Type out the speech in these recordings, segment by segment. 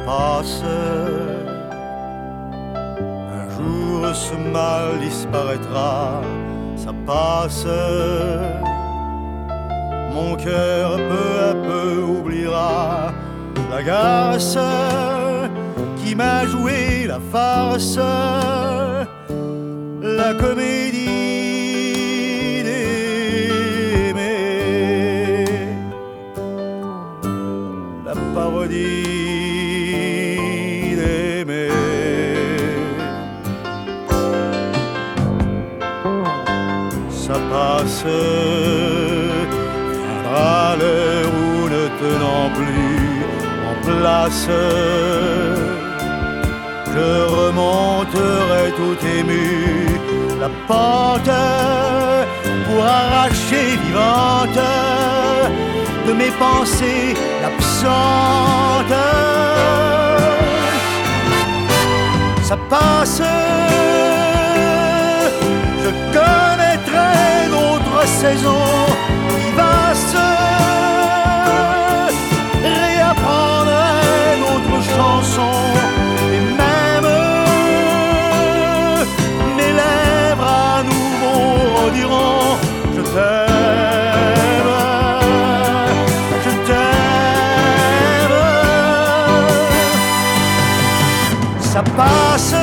passe. Un jour ce mal disparaîtra, ça passe. Mon cœur peu à peu oubliera la garce qui m'a joué la farce, la comédie d'aimer, la parodie d'aimer. Ça passe, viendra l'heure où ne tenant plus en place, je remonterai tout ému la pente pour arracher vivante de mes pensées absentes. Ça passe, je connaîtrai d'autres saisons vivaces, réapprendrai d'autres chansons, et même mes lèvres à nouveau rediront je t'aime, je t'aime. Ça passe,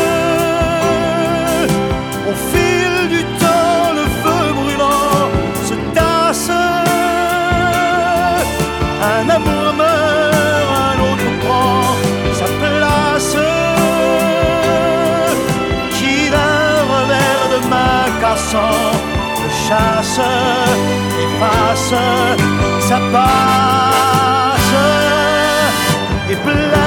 au fil du temps le feu brûlant se tasse, un amour meurt, un autre prend sa place, qui d'un revers de main cassant le chasse, efface, ça passe et place.